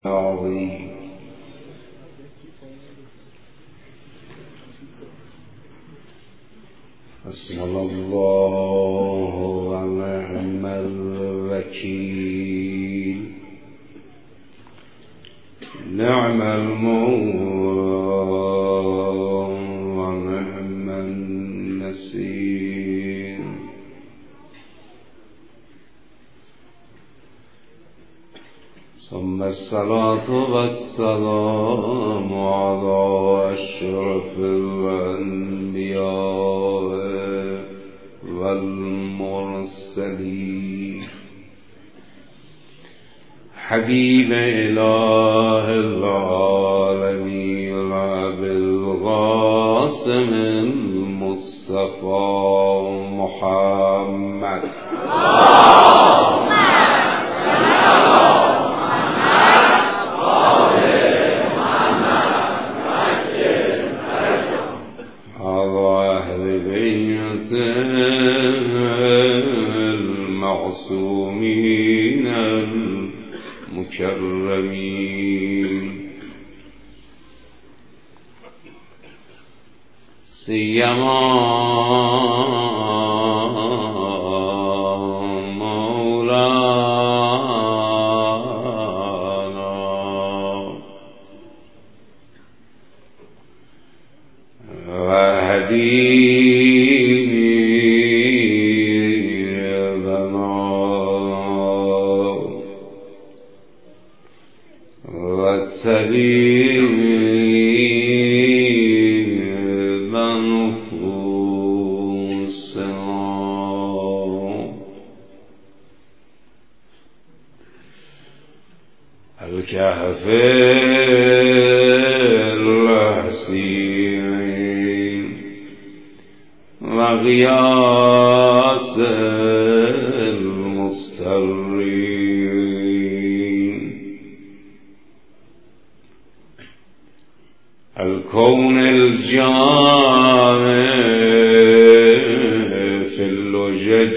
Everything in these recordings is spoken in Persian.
عظيم. حسبنا الله ونعم الوكيل، نعم المولى ونعم النصير. ثم الصلاة والسلام على أشرف الأنبياء والمرسلين، حبيب إله العالمين أبي القاسم المصطفى محمد. المعصومين المكرمين، سيما مولانا وهدي الكهف الحسين وغياث المسترين، الكون الجامع في اللجج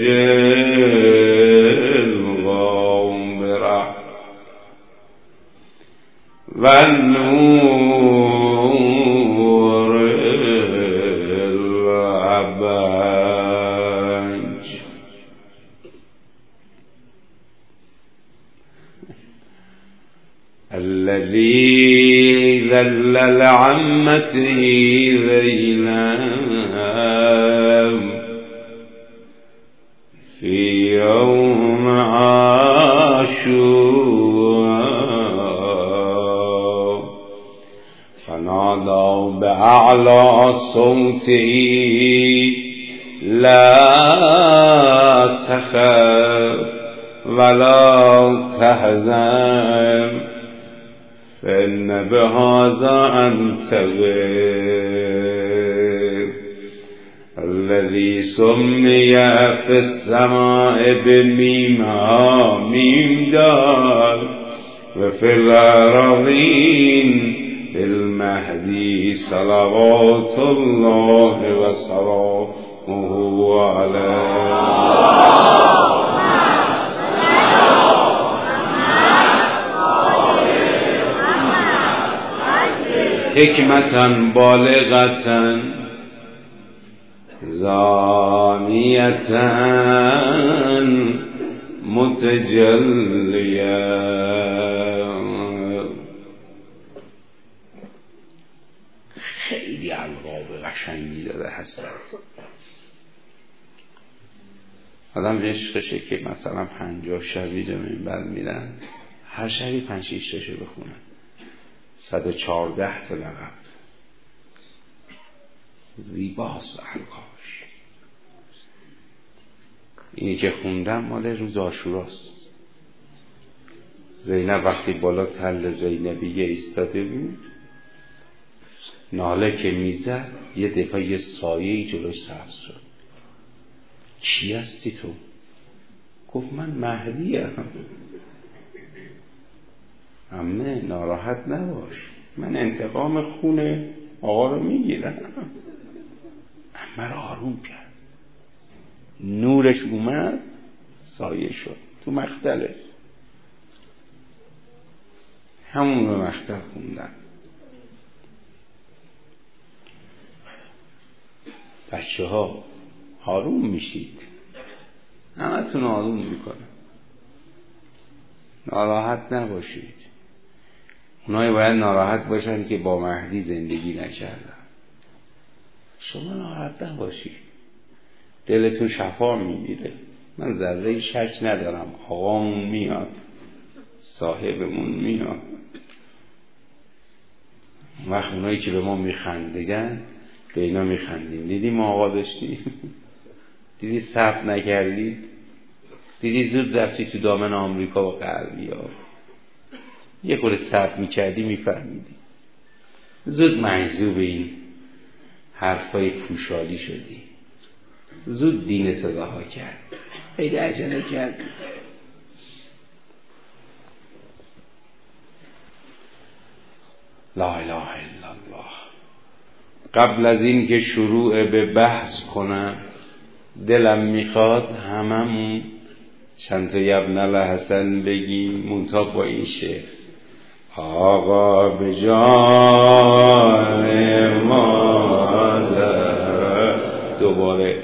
الغامرة، والنور الأبهج، الذي ذلل عمته ذيلام في يوم عاشوراء، فنادى بأعلى صوته لا تخف ولا تحزن فإن بهذا أنت غير، الذي سمي في السماء بميمها ميم دار، وفي الأراضين بالمهدي صلوات الله وسلامه عليه. حکمة بالغة زانية متجلیه. خیلی القاب قشنگی داده هستن. آدم عشقشه که مثلا 50 شبی به منبر میرن، هر شبی 5-6 تاشو بخونن، 114 تا لقب. زیباست القابش. اینی که خوندم مال روز عاشوراست. زینب وقتی بالا تل زینبیه ایستاده بود، ناله که میزد یه دفعه یه سایه‌ای جلوش سبز شد. چی هستی تو؟ گفت من مهدیم. عمه ناراحت نباش، من انتقام خون آقا رو میگیرم. عمه رو آروم کرد، نورش اومد، سایه شد تو مختله. همون رو مختر خوندن. بچه ها آروم میشید، همتون آروم میکنه، ناراحت نباشید. اونایی باید ناراحت باشن که با مهدی زندگی نکردن. شما ناراحت نباشید، دلتون شفا میگیره. من ذره شک ندارم آقامون میاد، صاحبمون میاد. وقت اونایی که به ما میخندگن به اینا میخندیم. دیدی ما آقا داشتیم؟ دیدی صبر نکردید؟ دیدی زود رفتی تو دامن آمریکا و غربی ها؟ یه خورده صبر میکردی میفهمیدی. زود مجذوب این حرفای پوشالی شدی، زود دینت رو رها کرد، خیلی عجله کردی. لا اله الا الله. قبل از این که شروع به بحث کنم دلم میخواد هممون چند تا ابن الحسن بگیم، منتها با این شعر: آقا به جان مادر. دوباره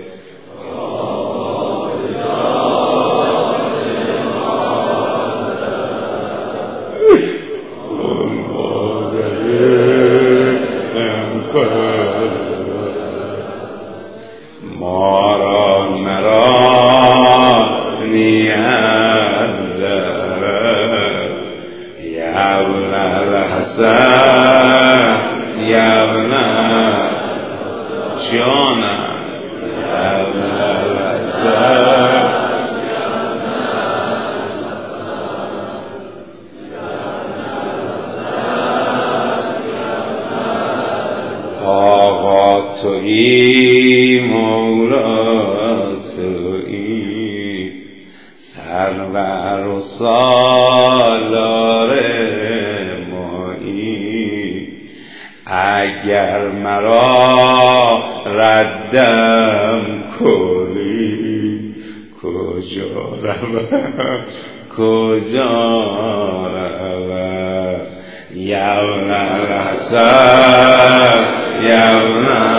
اگر مرا ردم کنی کجا روم کجا روم یابن الحسن یابن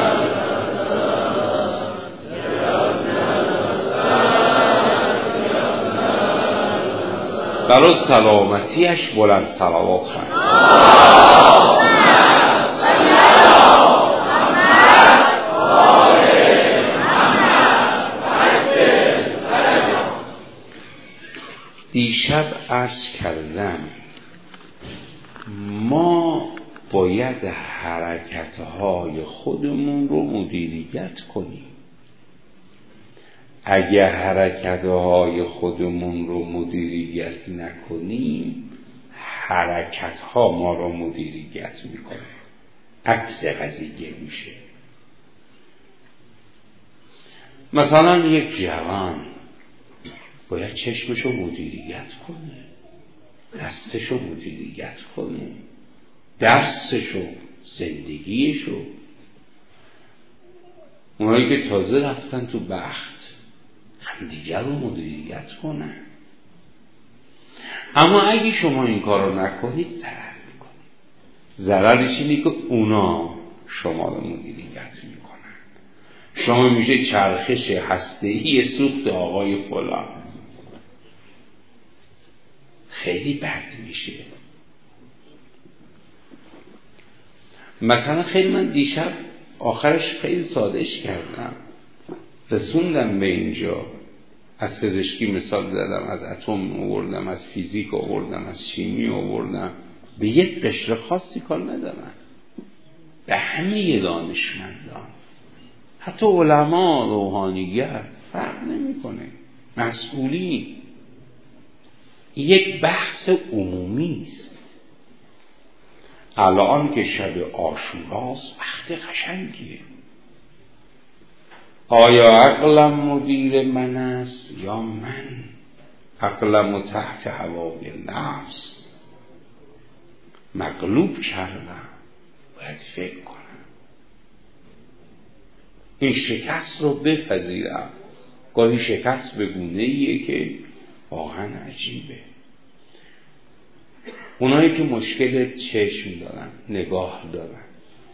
برای سلامتیش بلند صلوات خواهد. دیشب عرض کردم ما باید حرکتهای خودمون رو مدیریت کنیم. اگر حرکتهای خودمون رو مدیریت نکنیم حرکتها ما رو مدیریت میکنه، عکس قضیه میشه. مثلا یک جوان باید چشمشو مدیریت کنه، دستشو مدیریت کنه، درسشو، زندگیشو. اونایی که تازه رفتن تو بخت همدیگر رو مدیریت کنن. اما اگه شما این کار رو نکنید ضرر میکنید. ضررش اینه که اونا شما رو مدیریت میکنن. شما میشه چرخش هسته‌ای سوخت آقای فلان. خیلی بد میشه. مثلا خیلی من دیشب آخرش خیلی سادهش کردم، رسوندم به اینجا. از پزشکی مثال زدم، از اتم آوردم، از فیزیک آوردم، از شیمی آوردم. به یک قشر خاصی کار ندارم، به همه دانشمندان، حتی علما، روحانیت فرق نمیکنه، مسئولین. یک بحث عمومی است. الان که شب عاشوراست وقت قشنگیه. آیا عقلم مدیر من است یا من عقلم تحت هوای نفس مغلوب کردم؟ باید فکر کنم، این شکست رو بپذیرم. گاهی شکست به گونه‌ایه که واقعا عجیبه. اونایی که مشکل چشم دارن، نگاه دارن،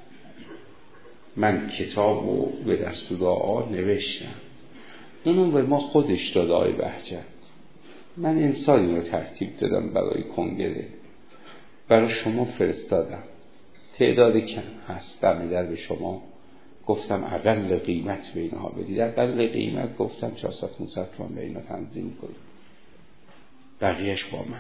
من کتابو به دست دعا نوشتم، اونو به ما خودش داد آقای بهجت. من انسانی رو ترتیب دادم برای کنگره، برای شما فرستادم، تعداد کم هست، در به شما گفتم اقل قیمت به اینها بدید، اقل قیمت گفتم 400-500 تومان به اینا تنظیم کنید، بقیهش با من.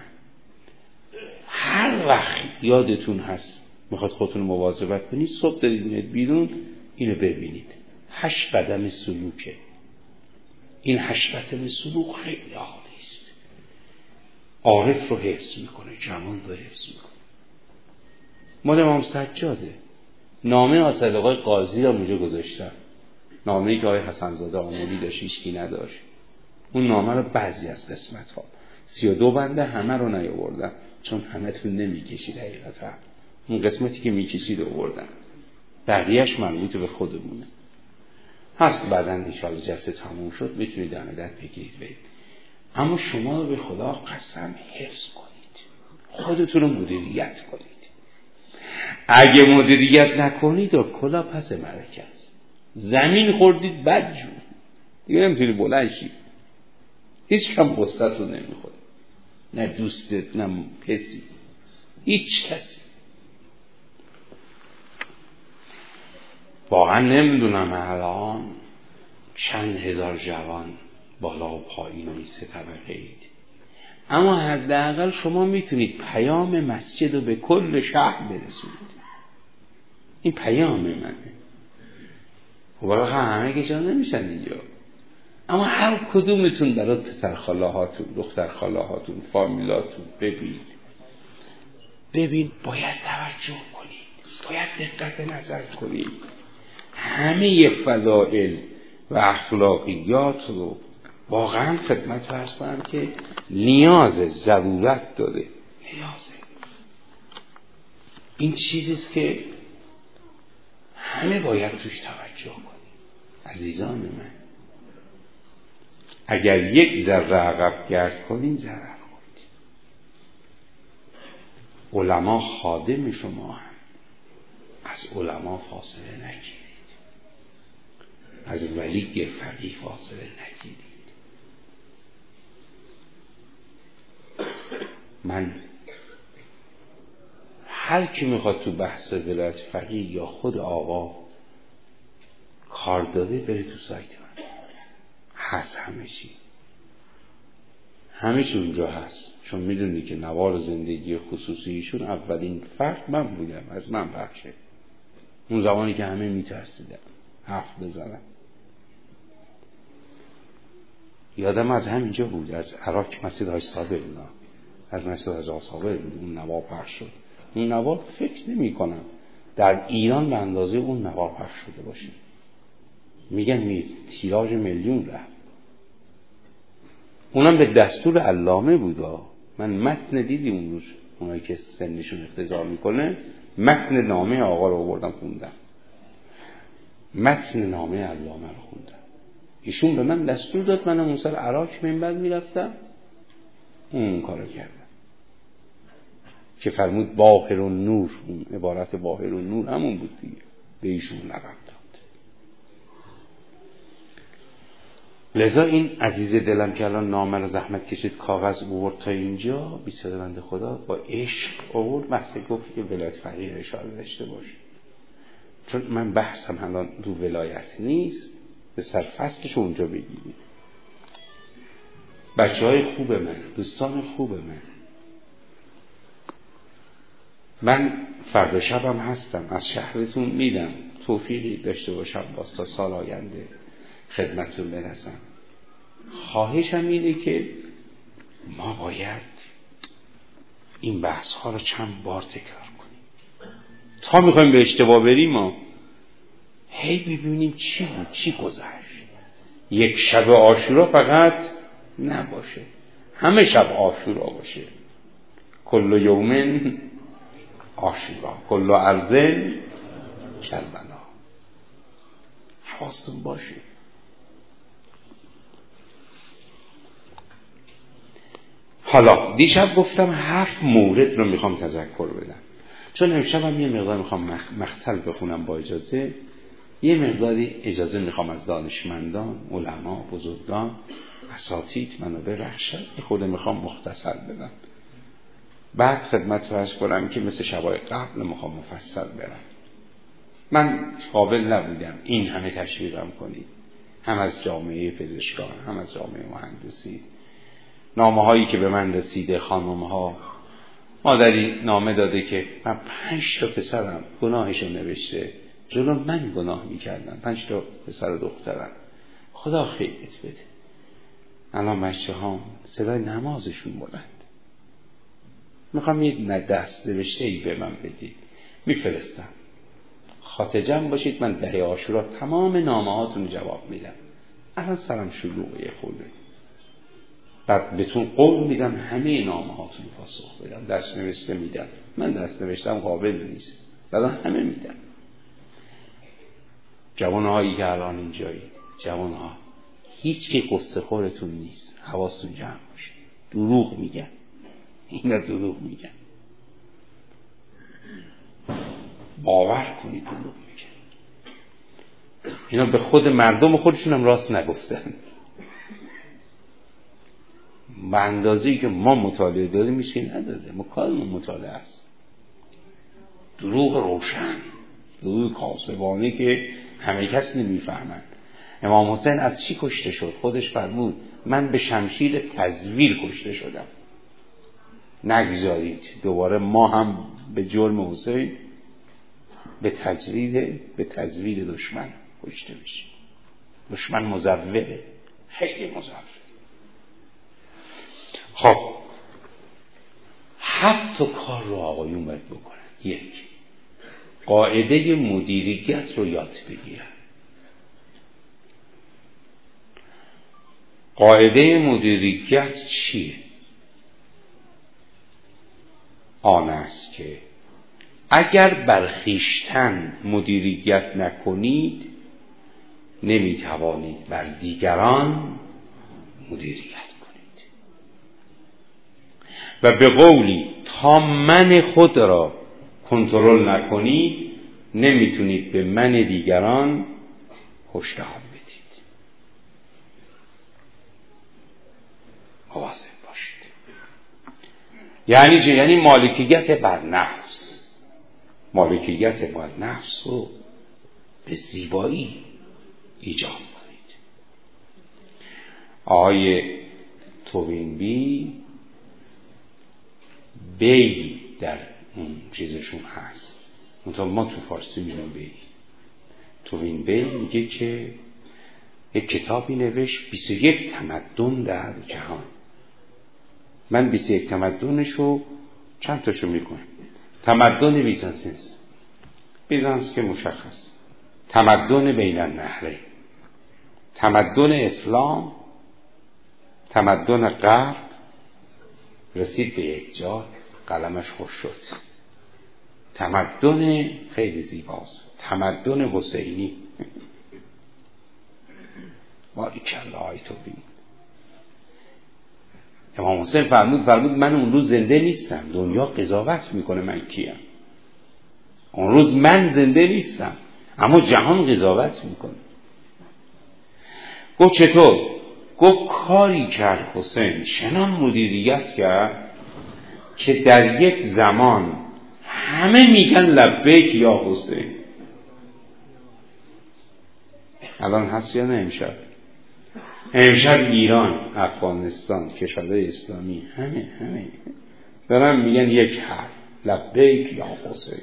هر وقت یادتون هست میخواد خودتون مواظبت کنید، صبح دارید میاد بیرون اینو ببینید. 8 قدم سلوکه. این 8 قدم سلوک خیلی عالی است. عارف رو حفظ میکنه، جوان رو حفظ میکنه. مال امام سجاده. نامه آصدقای قاضی رو اونجا گذاشتم، نامه‌ای که آقای حسن‌زاده آملی داشت هیچکی نداشت. اون نامه رو بعضی از قسمت ها 32 بنده همه رو نیاوردم چون همه تون نمیکشید حقیقتا، اون قسمتی که میکشید آوردم، بقیهش مربوط به خودمونه. هست بعداً انشاءالله جلسه تموم شد میتونید عمدت بگیرید برید. اما شما رو به خدا قسم حفظ کنید، خودتون رو مدیریت کنید. اگه مدیریت نکنید و کلا پس مرکه است، زمین خوردید بدجور دیگه نمیتونید بلند شید، هیچ کم قصت رو نمیخوره، نه دوستت نه کسی، هیچ کسی. واقعا نمیدونم الان چند هزار جوان بالا و پایین و 3 طبقه اید، اما حداقل شما میتونید پیام مسجد رو به کل شهر برسونید. این پیام منه. واقعا همه که جا نمیشن اینجا، اما هر کدومتون برای پسر خالاهاتون، دختر خالاهاتون، فامیلاتون ببین باید توجه کنید، باید دقت نظر کنید. همه فضائل و اخلاقیات رو واقعا خدمت هستم که نیاز ضرورت داره، نیازه. این چیزیست که همه باید توش توجه کنید. عزیزان من، اگر یک ذره عقب گرد کنین ضرر خوردید. علما خادم شما هم، از علما فاصله نگیرید، از ولی فقیه فاصله نگیرید. من هر کی میخواد تو بحث ولایت فقیه یا خود آقا کار داده بره تو سایت من، هست همه چی اونجا هست. چون میدونی که نوار زندگی خصوصیشون اولین فرق من بودم، از من بخشه. اون زمانی که همه میترسیدن حرف بزنن. یادم از همینجا بود، از عراق مسجد حاج صابر اینا، از مسجد حاج صابر بود اون نوار پخش شد. اون نوار فکر نمی کنم در ایران به اندازه اون نوار پخش شده باشه. میگن تیراژ میلیون رفت. اونم به دستور علامه بودا. من متن دیدی اون روز، اونایی که سنشون اقتضا میکنه، متن نامه آقا رو آوردم خوندم، متن نامه علامه رو خوندم. ایشون به من دستور داد، منم اون سر عراق منبر میرفتم اون کارو کردم که فرمود باهر النور. اون عبارت باهر النور همون بود دیگه، به ایشون لقب داد. لذا این عزیز دلم که الان نامه رو زحمت کشید کاغذ آورد تا اینجا، بیچاره بنده خدا با عشق آورد، بحث گفت که ولایت فقیه اشاره داشته باشه. چون من بحثم الان تو ولایت نیست، به سرفصلش اونجا بگیرید. بچه‌های خوب من، دوستان خوب من فردا شبم هستم، از شهرتون میدم، توفیقی داشته باشم باز تا سال آینده خدمتتون برسم. خواهشم اینه که ما باید این بحث ها رو چند بار تکرار کنیم تا میخوایم به اشتباه بریم. ما هی ببینیم چی بود، چی گذشت. یک شب عاشورا فقط نباشه، همه شب عاشورا باشه. کل یومن عاشورا، کل ارضن کربلا. حواستون باشه. حالا دیشب گفتم 7 مورد رو میخوام تذکر بدم، چون امشب هم یه مقدار میخوام مختل بخونم با اجازه. یه مقداری اجازه میخوام از دانشمندان، علما، بزرگان، اساتید منو ببخشن، یه خورده میخوام مختصر بدم، بعد خدمت رو عرض کنم که مثل شبای قبل میخوام مفصل برم. من قابل نبودم این همه تشویقم کنید، هم از جامعه پزشکان، هم از جامعه مهندسی. نامه هایی که به من رسیده، خانم ها، مادری نامه داده که من 5 تا پسرم گناهشو نوشته، جلو من گناه میکردن، 5 تا پسر و دخترم، خدا خیرت بده. الان بچه ها صدای نمازشون بلند، میخوام یه دست نوشته ای به من بدید، میفرستم، خاطر جمع باشید. من 10 عاشورا تمام نامه هاتون جواب میدم. الان سرم شلوغه خورده، بعد بهتون قول میدم همه نامه هاتون پاسخ بدم، دست نوشته میدم. من دست نوشتم قابل نیست، بعد همه میدم. جوانهایی که الان اینجایی، جوانها هیچ که قصه خورتون نیست، حواستون جمع باشه. دروغ میگن، اینا دروغ میگن، باور کنید دروغ میگن. اینا به خود مردم خودشون هم راست نگفتن. به اندازه‌ای که ما مطالعه داریم میشه نداده، ما کارمون مطالعه است. دروغ روشن، دروغ کاسبانه که همه کس نمیفهمن. امام حسین از چی کشته شد؟ خودش فرمود من به شمشیر تزویر کشته شدم. نگذارید دوباره ما هم به جرم حسین به تزویر دشمن کشته بشیم. دشمن مزوره، خیلی مزوره. خب 7 تا کار رو آقایون باید بکنن. 1. قاعده مدیریت رو یاد بگیرن. قاعده مدیریت چیه؟ آن است که اگر بر خویشتن مدیریت نکنید نمیتوانید بر دیگران مدیریت کنید. و به قولی تا من خود را کنترل نکنید نمیتونید به من دیگران هشدار بدید. مواظب باشید. یعنی چه؟ یعنی مالکیت بر نفس. مالکیت بر نفس رو به زیبایی ایجاد کنید. آقای توینبی بی در اون چیزشون هست، ما تو فارسی میگیم بی. توینبی میگه که یک کتابی نوشت 21 تمدن در جهان. من 21 تمدنشو چند تاشو میکنم. تمدن بیزانسیس، بیزانس که مشخص، تمدن بین النهرین، تمدن اسلام، تمدن غرب، رسید به یک جا قلمش خوش شد. تمدن خیلی زیباست، تمدن حسینی. باریکالله آی توفیق. امام حسین فرمود من اون روز زنده نیستم، دنیا قضاوت میکنه من کیم. اون روز من زنده نیستم اما جهان قضاوت میکنه. گفت چطور؟ گفت کاری کرد حسین، چنان مدیریت کرد که در یک زمان همه میگن لبیک یا حسین. الان هست یا نه؟ امشب ایران، افغانستان، کشورهای اسلامی همه دارن میگن یک حرف لبیک یا حسین.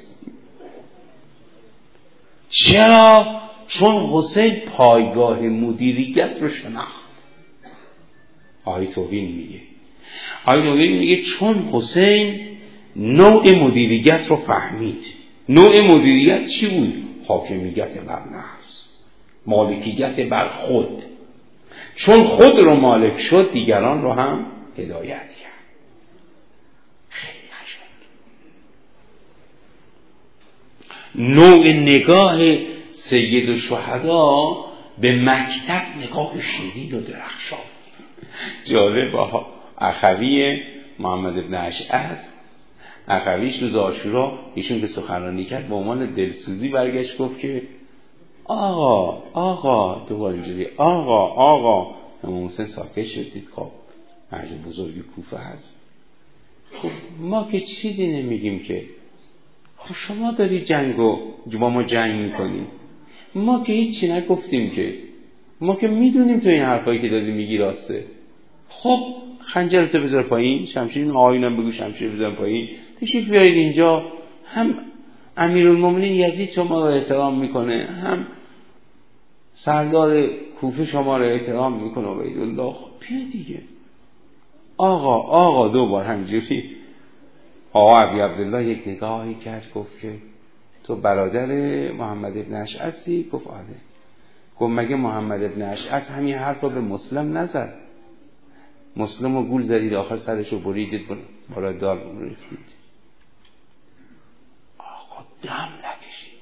چرا؟ چون حسین پایگاه مدیریت رو شناخت. آقای توهین میگه چون حسین نوع مدیریت رو فهمید. نوع مدیریت چی بود؟ حاکمیت بر نفس، مالکیت بر خود. چون خود رو مالک شد دیگران رو هم هدایت کرد. خیلی قشنگ. نوع نگاه سید الشهدا به مکتب نگاه شیرین و درخشان. جالب. اخوی محمد ابن اشعث اخویش روز عاشورا ایشون که سخنرانی کرد به عنوان دلسوزی برگشت گفت که آقا دوباره اینجوری آقا امام حسین ساکت شد. دید خب مرد بزرگی کوفه هست. خب ما که چیزی نمیگیم که، خب شما داری جنگو با ما جنگ میکنی، ما که هیچی نگفتیم که، ما که میدونیم تو این حرفایی که داری میگی راسته. خب خنجرتو بذار پایین، شمشیر آیونم بگو شمشیر بذار پایین، تشریف بیارید اینجا. هم امیرالمومنین یزید شما رو احترام میکنه، هم سردار کوفه شما رو احترام میکنه عبید الله. بیا دیگه آقا دوبار همجوری. آقا ابی عبدالله یک نگاهی کرد گفت که تو برادر محمد ابن اشعثی؟ گفت آره. گفت مگه محمد ابن اشعث همین حرف رو به مسلم نزد؟ مسلم رو گول زدید آخر سرش رو بریدید بالا دار رفتید. آقا دم نکشید.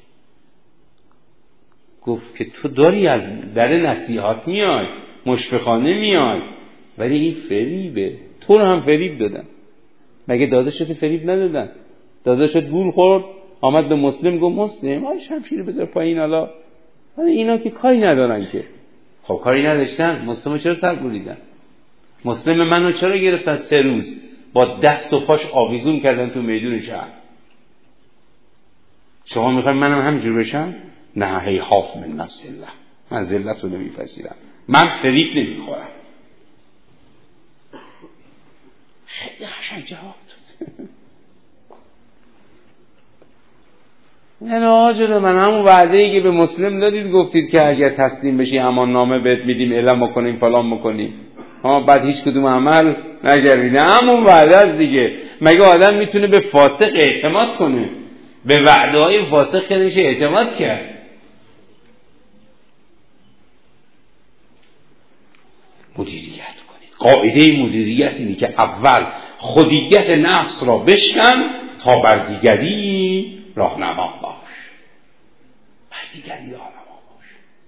گفت که تو داری از در نصیحت میای، مشفقانه میای، ولی این فریبه. تو رو هم فریب دادن. مگه داداشت فریب ندادن؟ داداشت گول خورد آمد به مسلم گفت مسلم آی شمشیر بذار پایین. حالا اینا که کاری ندارن که. خب کاری نداشتن، مسلمو چرا سر بریدن؟ مسلم منو چرا گرفتن 3 روز با دست و پاش آویزون کردن تو میدون شهر؟ شما میخواید منم همینجور بشم؟ نه هی حاف من نصر الله، من ذلت رو نمیپذیرم، من فریب نمیخورم. خیلی قشنگ جواب داد. نه آجره من همون وعده‌ای که به مسلم دادید گفتید که اگر تسلیم بشی امان نامه بهت میدیم، اعلام میکنیم فلان میکنیم، بعد هیچ کدوم عمل نکردید. همون وعده است دیگه. مگه آدم میتونه به فاسق اعتماد کنه؟ به وعده های فاسق که نشه اعتماد کرد. مدیریت کنید. قاعده مدیریت اینه که اول خودیت نفس را بشکن تا بر دیگری راهنما باش. بر دیگری راهنما باش.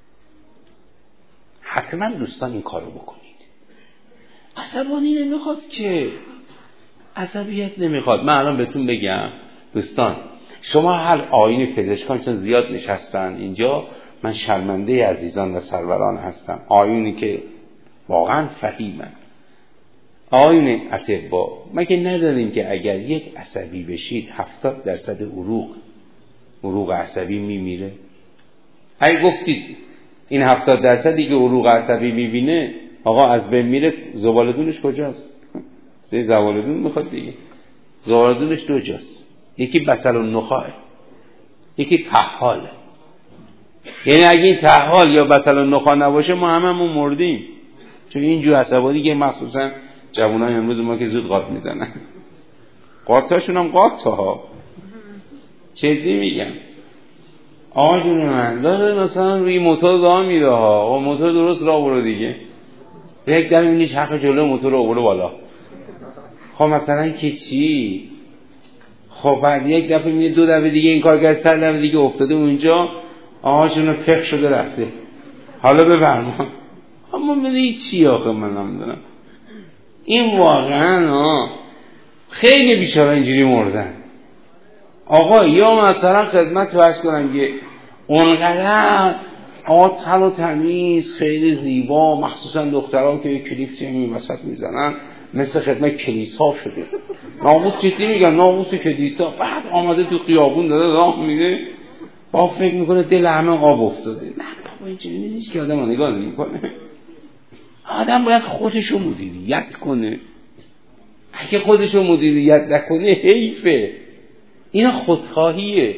حتما دوستان این کارو بکنید. عصبانی نمیخواد که، عصبیت نمیخواد. من الان بهتون بگم دوستان، شما هر آیین پزشکان چون زیاد نشستن اینجا، من شرمنده عزیزان و سروران هستم، آیونی که واقعا فهیمن، آیون اطباء. مگه نداریم که اگر یک عصبی بشید 70% عروق عصبی میمیره؟ اگه گفتید این 70%ی که عروق عصبی میبینه آقا از بین میره، زبالدونش کجاست؟ زبالدون میخواد دیگه. زبالدونش 2 جاست، یکی بصل النخاع، یکی طحاله. یعنی اگه این طحال یا بصل النخاع نباشه ما هممون مردیم. چون اینجور عصبانی که مخصوصا جوانای امروز ما که زود قاط میزنن، قاطاشون هم قاطها، جدی میگم. آقا جون من داده مثلا روی موتور راه میره ها، موتور درست راه برو دیگه، یک دم میبینی چرخ جلو موتور رو برو بالا. خب مثلا که چی؟ خب بعد یک دفعه میبینی 2 دفعه دیگه این کار کرد، 3 دفعه دیگه افتاده اونجا، آقا جون پخ شده رفته. حالا بفرما. اما میگه چی آخه من نمیدونم. این واقعا خیلی بیچاره اینجوری مردن. آقا یا مثلا خدمت فرض کنم که اونقدر تن و تمیز خیلی زیبا، مخصوصا دخترها که کلیپ تیمی وسط میزنن مثل خدمت کلیسا شده. ناموس جدی میگم، ناموس کلیسا. بعد آمده تو خیابون داره راه میده، با فکر میکنه دل همه آب افتاده. نه بابا اینجوری نیست که آدم نگاه نمیکنه. آدم باید خودشو مدیریت کنه. اگه خودشو مدیریت نکنه حیفه. اینا خودخواهیه،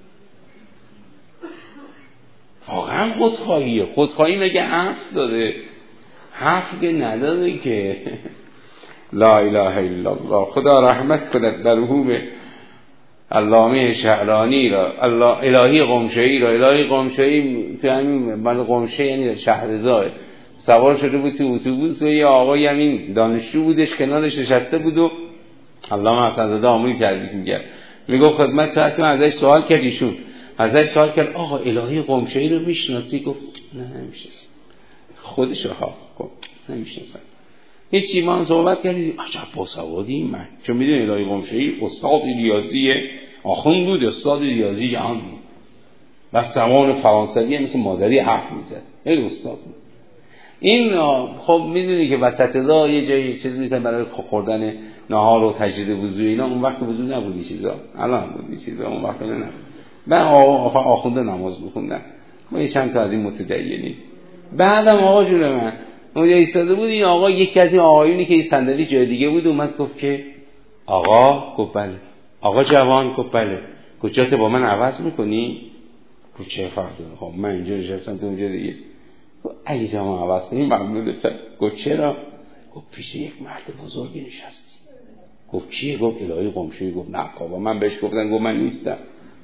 واقعا خودخواهیه. خودخواهی مگه حرف داره؟ حرف که نداره که. لا اله الا الله. خدا رحمت کند مرحوم علامه شهرانی را، الهی قمشه‌ای را. الهی قمشه‌ای تو همین بند قمشه یعنی شهرزاد، سوار شده بود تو اتوبوس و یه آقای همین دانشجو بودش کنارش نشسته بود و علامه حسن‌زاده آموزی تربیت می‌کرد. میگفت خدمت تو هستم، ازش سوال کرد، ایشون ازش سوال کرد آقا الهی قمشه‌ای رو میشناسی؟ گفت نه نمیشناسم. خودش ها گفت نمیشناسم. هیچی ما صحبت کردیم عجب باسوادی من چون میدونی الهی قمشه‌ای استاد ریاضی آخوند بود، استاد ریاضی جهان بود و زبان فرانسوی مثل مادری حرف میزد، خیلی استاد بود. این خب میدونی که وسط راه یه جایی چیز میزن برای خوردن نهار و تجدید وضو اینا، اون وقت وضو نبود این چیزا، الان بود این چیزا، اون وقت نبود. من آخونده نماز میخوندم، ما یه چند تا از این متدینی. بعدم آقا جون من اونجا ایستاده بود، این آقا یکی از این آقایونی که این صندلی جای دیگه بود اومد گفت که آقا، گفت بله. آقا جوان، گفت بله. گفت جات با من عوض میکنی؟ گفت چه فرق داره؟ خب من اینجا نشستم تو اونجا دیگه. گفت اگه جامو عوض کنی ممنونتم. گفت چرا؟ گفت پیش یک مرد بزرگی نشستی. گفت کیه؟ گفت الهی قمشه‌ای. گفت نه بابا من بهش گفتم، گفت من نیستم.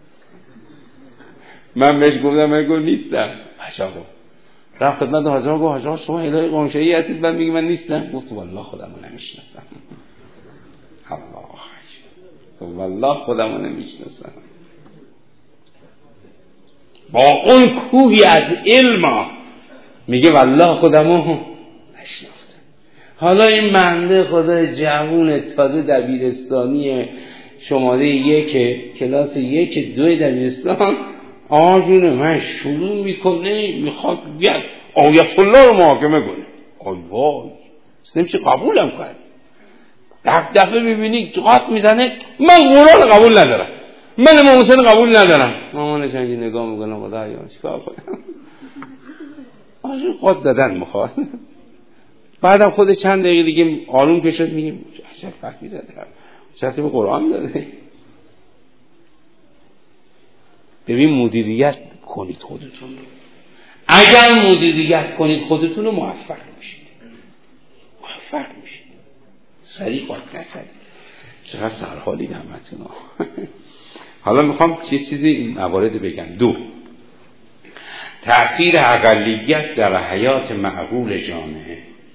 من بهش گفتم من گفت نیستم. حاجا رفت خدمت حاجا، گفت حاجا شما الهی قمشه‌ای هستید؟ بعد میگی من نیستم. گفت والله خودمو نمیشناسم. الله، والله خودمو نمیشناسم. با اون کوهی از علم میگه والله خودمو نشناختم. حالا این بنده خدا جوون تازه دبیرستانی شماره 1 کلاس 1 2 دبیرستان آجون من شروع میکنه میخواد بیاد آیت الله رو محاکمه کنه. آی وای نمیشه قبولم کنه. دفعه ببینی قاط میزنه من قرآن قبول ندارم، من امام حسین قبول ندارم. مامانش هم نگاه میکنه خدایا چیکار کنم. آجون قاط زدن میخواد. بعدم خود چند دقیقه دیگه آروم که شد میگه عجب فکری زده، چطور به قرآن داده. ببین مدیریت کنید خودتون رو. اگر مدیریت کنید خودتون رو موفق میشید. سریع قاط نسید. چقدر سرحالی همتون. حالا میخوام چیزی این موارد بگم. 2. تأثیر اقلیت در حیات معقول جامعه.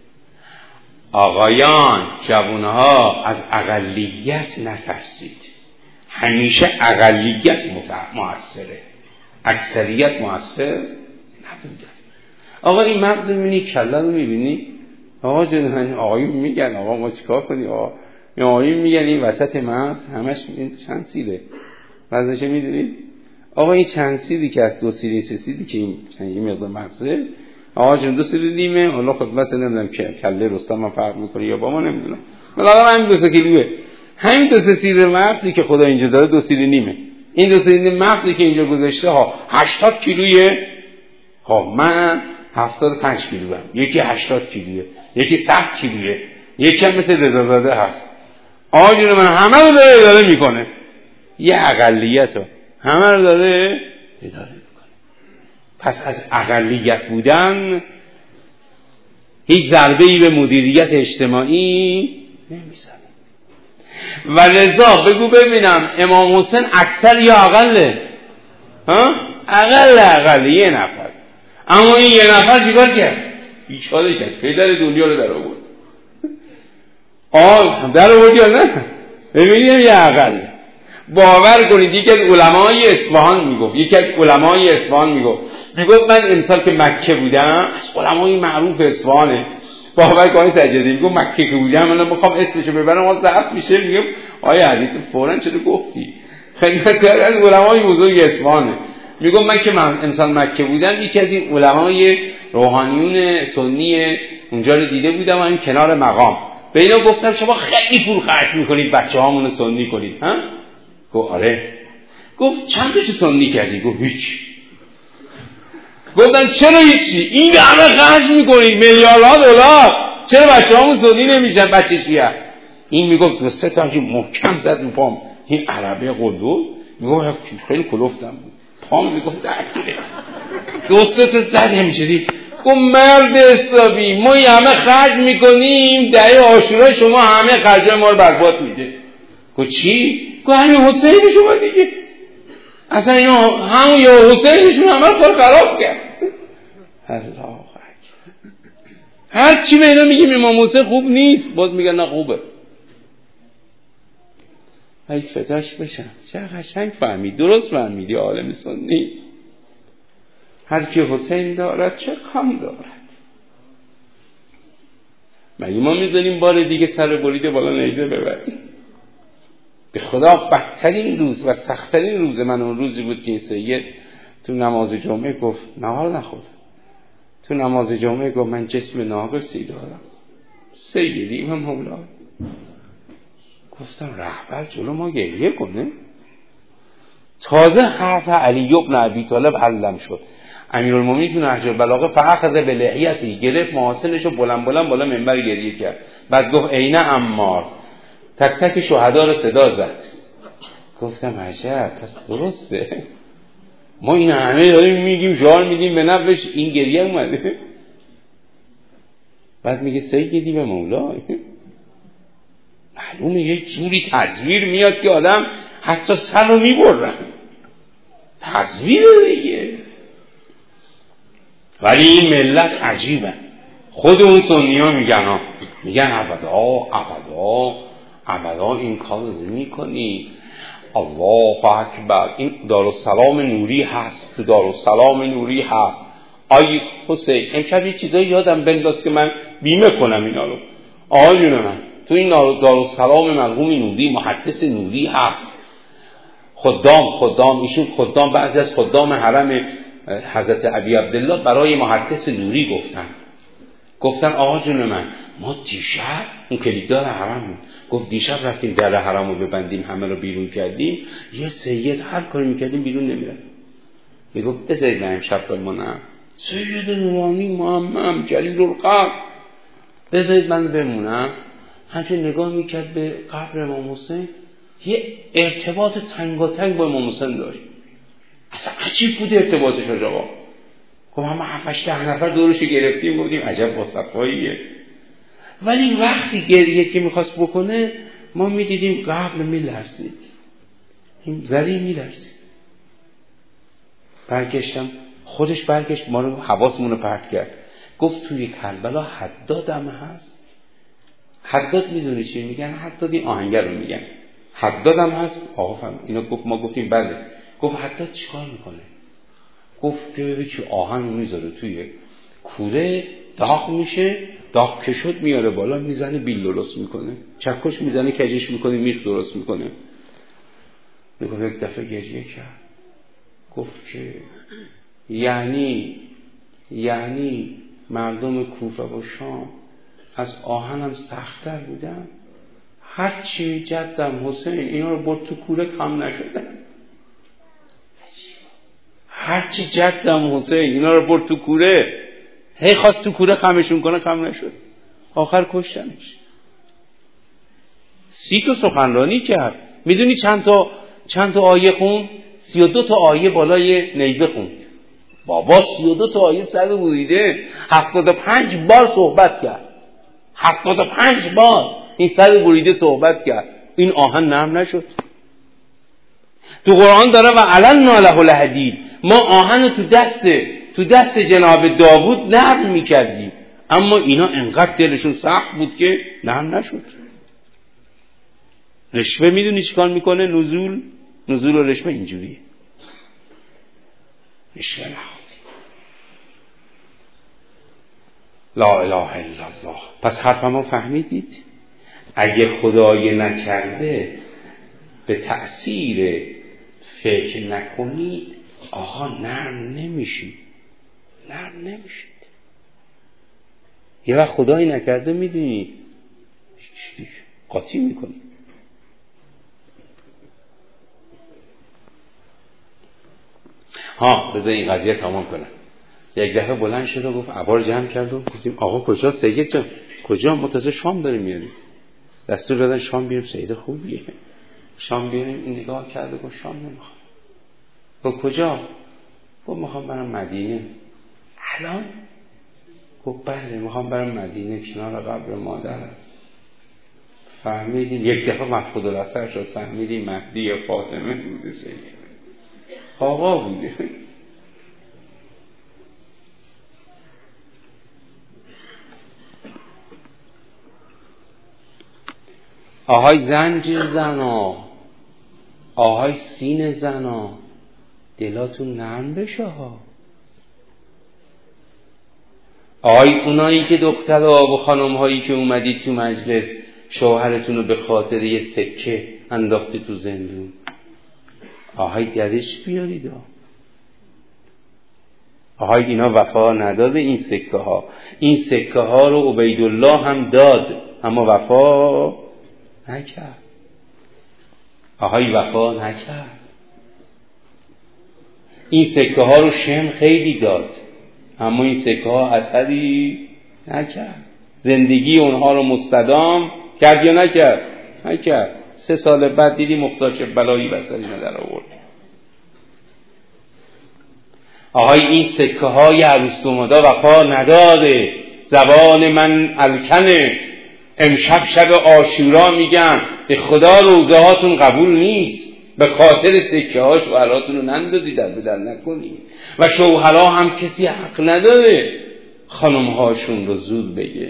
آقایان، جوانها از اقلیت نترسید. همیشه اقلیت مؤثره، اکثریت مؤثر نبوده. آقا این مغز میبینی، کله رو میبینی، آقا جون آقایون میگن آقا ما چیکار کنیم؟ آقا این آقایون میگن این وسط مغز همش چند سیره وزنش میدونید؟ آقا این چند سیری که از 2 سیری 3 سیری که این مقدار مغزه، آقا جون 2 سیری نیمه. حالا خدمت نمیدونم که کله رستم من فرق میکنه یا با ما نمیدونم، ولی آقا همین 2 کیلوه. همین 2 سیری مغزی که خدا اینجا داره 2 سیری نیمه. این 2 سیری مغزی که اینجا گذاشته ها 80 کیلوه. ها من 75 کیلوام، یکی 80 کیلوه، یکی 100 کیلوه، یکی هم مثل رضازاده هست. آقا جون من همه رو داره اداره میکنه. یه اقلیت رو همه رو داره اداره میکنه. پس از اقلیت بودن هیچ ضربه‌ای به مدیریت اجتماعی نمیزنه. و لذا بگو ببینم امام حسین اکثر یا اقله؟ اقل یه نفر. اما این یه نفر چیکار کرد؟ بیچاره کرد، پدر دنیا رو در آورد. در آورد یا نه؟ ببینیم یه اقل. باور کنید یکی از علمای اصفهان میگفت من امسال که مکه بودم، از علمای معروف اصفهانه، باور کنید سجاده، میگم مکه که بودم من میخوام اسمشو ببرم اون ضعف میشه. میگم آیا حدیث فوراً چرا گفتی؟ خدمت از علمای بزرگ اصفهانه. میگم من که امسال مکه بودم، یکی از این علمای روحانیون سنی اونجا رو دیده بودم، این کنار مقام. به اینا گفتم شما خیلی پول خرج میکنید بچه‌هامون رو سنی کنید، ها؟ گفت آره. گفت چند تاشو سنی کردی؟ گفت هیچ. گفتم چرا هیچی؟ این همه خرج میکنید میلیاردها دلار، چرا بچه‌هامون سنی نمیشن بچه شیعه؟ این میگفت 2 3 تا محکم زد رو پام، این عربه قلدر میگفت خیلی کلفتم بود، پام میگفت درد 2 3 تا زد همینجوری. گفت مرد حسابی ما همه خرج میکنیم، دعای عاشورا شما همه خرجای ما رو برباد میده. گفت چی؟ گفت همین حسین شما دیگه، اصلا اینا همون یا حسینشون همه رو خراب کرد. الله اکبر. هر چی به اینا میگیم امام حسین خوب نیست، باز میگن نه خوبه. ای فداش بشم، چه قشنگ فهمید، درست فهمیدی عالم سنی. هر کی حسین دارد چه کم دارد. مگه ما میذاریم بار دیگه سر بریده بالا نیزه ببریم؟ به خدا بدترین روز و سختترین روز من اون روزی بود که این سید تو نماز جمعه گفت نهار نخورد. تو نماز جمعه گفت من جسم ناقصی دارم. سیدی و مولا. گفتم رهبر جلو ما گریه کنه؟ تازه حرف علی بن ابی طالب علم شد. امیرالمومنین تو نهج البلاغه فاخذ بلحیتی، گرفت محاسنشو بلند بلند بالا منبر گریه کرد. بعد گفت عین عمار، تک تک شهدا رو صدا زد. گفتم عجب، پس درسته ما این همه داریم میگیم شعار میدیم به نفعش این گریه اومده. بعد میگه سیدی و مولای. معلومه یه جوری تصویر میاد که آدم حتی سر رو میبرن، تصویر دیگه. ولی این ملت عجیبه. خود اون سنی ها میگن ابدا این کار رو نمی کنی. الله اکبر. این دارالسلام نوری هست، تو دارالسلام نوری هست. آی حسین امشب یه چیزایی یادم بنداز که من بیمه کنم اینا رو. آقایون من تو این دارالسلام مرحوم نوری محدث نوری هست. خدام ایشون خدام، بعضی از خدام حرم حضرت ابی عبدالله برای محدث نوری گفتن آقا جون من ما دیشب اون کلیددار حرم بود، گفت دیشب رفتیم در حرم رو ببندیم، همه رو بیرون کردیم، یه سید هر کاری میکردیم بیرون نمیرن. میگفت بذارید من امشب بمونم. سید نورانی محمد جلیل القدر بذارید من بمونم. همچنین نگاه میکرد به قبر امام حسین، یه ارتباط تنگاتنگ با امام حسین داشت. اصلا عجیب بود ارتباطش آقا. گفت همه 7-8 نفر دورش گرفتیم، گفتیم عجب با صفاییه. ولی وقتی گریه که میخواست بکنه ما میدیدیم قبل میلرزید، این زری میلرزید. خودش برگشت، ما رو حواسمون رو پرت کرد. گفت توی کربلا حداد هم هست. حداد میدونی چی میگن؟ حداد این آهنگر رو میگن. حداد هم هست. آقا فهم اینا گفت، ما گفتیم بله. گفت حداد چیکار میکنه؟ گفت که چی آهن رو میذاره توی کوره، داغ میشه، داغ که شد میاره بالا، میزنه بیل درست میکنه، چکش میزنه کجش میکنه، میخ درست میکنه. میگفت یک دفعه گریه کرد. گفت که یعنی مردم کوفه و شام از آهنم سخت‌تر بودن. هرچی جدم حسین اینا رو برد تو کوره کم نشدن. هرچی جدم حسین اینا رو برد تو کوره، هی خواست تو کوره کمشون کنه، کم نشد. آخر کشتنش. 30 تا سخنرانی کرد. میدونی چند تا آیه خون؟ 32 تا آیه بالای نیزه خون. بابا 32 تا آیه سر بریده 75 بار صحبت کرد. 75 بار این سر بریده صحبت کرد. این آهن نرم نشد. تو قرآن داره و علنا له الحدید، ما آهن تو دست جناب داوود نرم میکردیم، اما اینا انقدر دلشون سخت بود که نرم نشد. رشوه میدونی چیکار میکنه؟ نزول و رشوه اینجوریه. رشوه نخواد. لا اله الا الله. پس حرفمو فهمیدید؟ اگه خدای نکرده به تأثیر فکر نکنید، آقا نرم نمیشید. یه وقت خدایی نکرده میدونی قاطی میکنی. بذار این قضیه تمام کنم. یک دفعه بلند شد و گفت عبار جمع کرد و گفتیم آقا کجا سید جان؟ کجا؟ متاسه شام داریم میاریم. دستور دادن شام بیاریم. سید خوبیه، شام بیاریم. این نگاه کرده گفت شام نمیخوام. گفت کجا؟ گفت میخوام برم مدینه. الان؟ گفت بله میخوام برم مدینه، کنار قبر مادرم. فهمیدیم یک دفعه مفقود الاثر شد. فهمیدیم مهدی فاطمه بوده، سید آقا بوده. آهای زنجیر زنا، آهای سینه زنا، دلاتون نرم بشه ها. اونایی که دخترها و خانم‌هایی که اومدید تو مجلس شوهرتون رو به خاطر یه سکه انداختی تو زندون، درش بیارید. اینا وفا نداده این سکه ها. این سکه ها رو عبیدالله هم داد اما وفا نکرد. وفا نکرد. این سکه ها رو شم خیلی داد اما این سکه ها اثری نکرد. زندگی اونها رو مستدام کرد یا نکرد؟ نکرد. 3 سال بعد دیدی محتاج بلایی بسری ندر آورد. این سکه های عروس دومادا وفا نداده. زبان من الکنه. امشب شب عاشورا میگن به خدا روزه هاتون قبول نیست، به خاطر سکه ها شوهراتون رو نندازی در بدر نکنی. و شوهرها هم کسی حق نداره خانم هاشون رو زود بگه.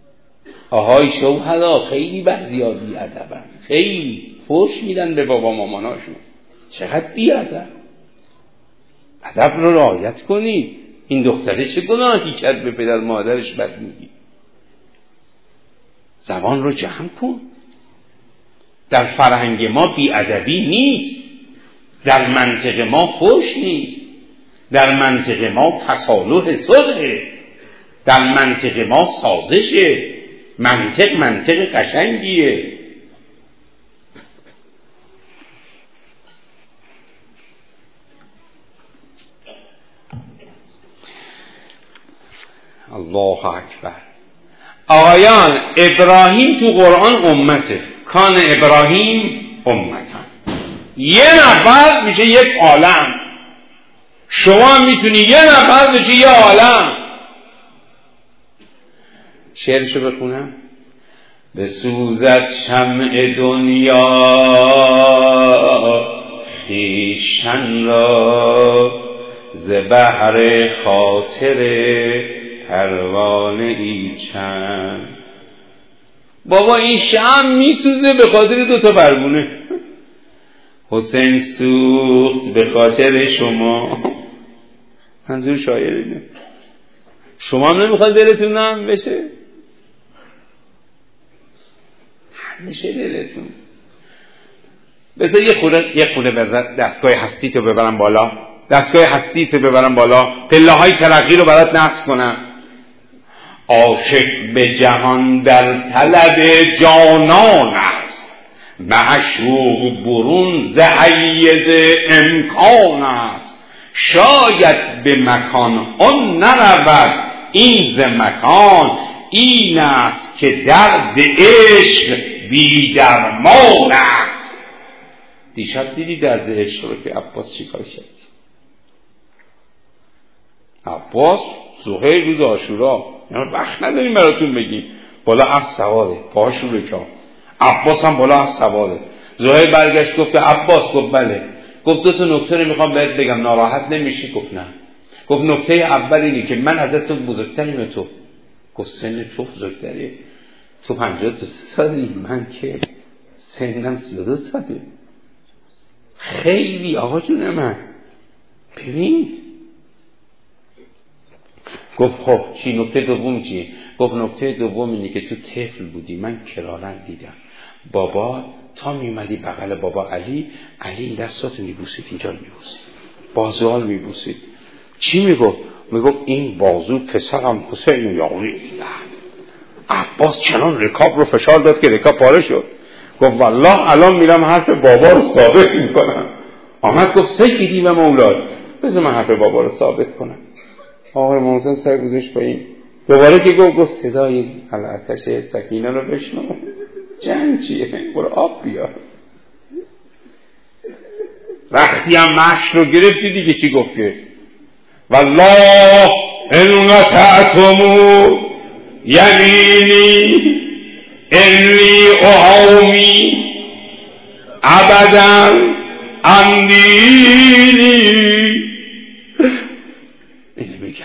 شوهرها خیلی بعضیا بی‌ادبن، خیلی فحش میدن به بابا ماماناشون. چقدر بی‌ادب. ادب رو رعایت کنید. این دختره چه گناهی کرد به پدر مادرش بد میگی؟ زبان رو جمع کن. در فرهنگ ما بی‌ادبی نیست، در منطق ما فحش نیست، در منطق ما تصالح صلحه، در منطق ما سازشه. منطق قشنگیه. الله اکبر. آیان ابراهیم تو قرآن امته، کان ابراهیم امتن. یه نفر میشه یک عالم. شما میتونی یه نفر بشی یه عالم. شعرشو بخونم. به سوزت شمع دنیا خویشتن را، ز بحر خاطر پروانه ای چند. بابا این شمع میسوزه به خاطر 2 تا پروانه. حسین سوخت به خاطر شما. منظور شاعر اینه. شما هم نمیخواد دلتون نرم بشه؟ همیشه دلتون. بذار یه خونه دستگاه هستی تو ببرم بالا. دستگاه هستی تو ببرم بالا. پله های ترقی رو برات نصب کنم. عاشق به جهان در طلب جانان است، معشوق برون ز حیز امکان است. شاید به مکان آن نرود این ز مکان، این است که درد عشق بی درمان است. دیشب دیدی درد عشق رو که عباس چیکار کرد؟ عباس زهیر روز عاشورا، یعنی وقت نداریم براتون بگیم، بالا از سواره پاشو بکن. عباس هم بالا از سواره. زهیر برگشت گفت عباس، گفت بله. گفت 2 تا نکته رو میخوام بهت بگم، ناراحت نمیشی؟ گفت نه. گفت نکته اول اینه که من ازت بزرگتریم. تو گفت سن تو بزرگتره، تو 52 سالی، من که سنم 32 ساله. خیلی آقا جون من. ببین. گفت خب چی نکته دوم چیه؟ گفت نکته دوم اینه که تو طفل بودی، من کرارن دیدم بابا تا میمدی بغل بابا علی این دستاتو میبوسید، اینجا میبوسید، بازوها رو میبوسید. چی میگفت؟ میگفت این بازو پسرم حسین یاری میدهد. عباس چنان رکاب رو فشار داد که رکاب پاره شد. گفت والله الان میرم حرف بابا رو ثابت میکنم. آمد گفت سیدی و مولاد، بذار من حرف بابا رو ثابت کنم. آقای محسن سر گذاشت پایین. دوباره که گفت صدای الاتش سکینه رو بشنو. جنگ چیه؟ برو آب بیار. وقتی هم مشت رو گرفتی دیگه چی گفت که والله ان قطعتمو یمینی انی احامی ابدا اندینی. اینو بگم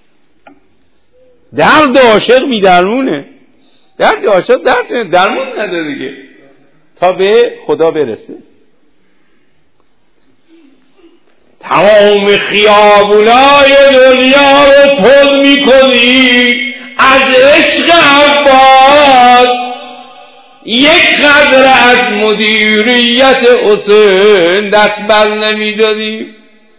درد عاشق بی درمونه. درد عاشق درمون نداره دیگه تا به خدا برسه. تمام خیابونای دنیا رو پر میکنی از عشق عباس، یک قدر از مدیریت حسین دست بر نمیدادی.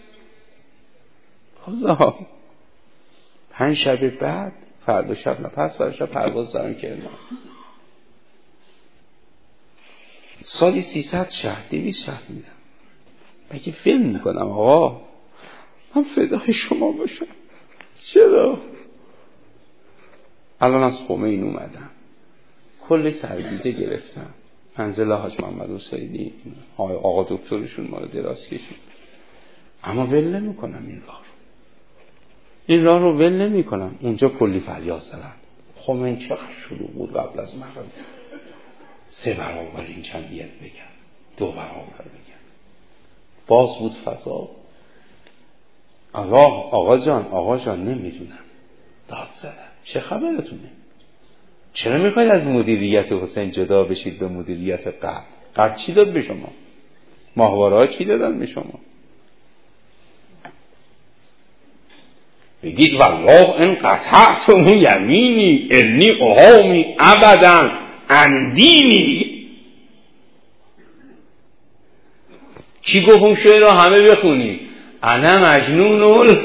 الله 5 شب بعد، فردا شب نه پس فردا شب پرواز دارم کردم. سالی 300 شهر 200 شهر میدم. مگه فیلم میکنم آقا؟ من فدای شما باشم. چرا؟ الان از خمین اومدم، کلی سرگیجه گرفتم، منزل حاج محمد حسینی آقا دکترشون ما رو دراز کشید، اما ول نمیکنم این راه رو ول نمیکنم. اونجا کلی فریاد زدن، خمین چقدر شروع بود قبل از مغرب، 3 برابر این جمعیت بگن، 2 برابر بگن، باز بود فضا. آقا جان نمیدونم، داد زدم چه خبرتونه؟ چرا میخواید از مدیریت حسین جدا بشید به مدیریت قبل چی داد به شما؟ ماهواره ها چی دادن به شما؟ بگید والله ان قطعتم یمینی انی اهامی ابدا عن دینی. کی گفت اون شعر رو همه بخونی؟ انا مجنون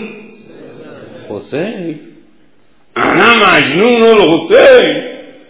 الحسین، انا مجنون الحسین.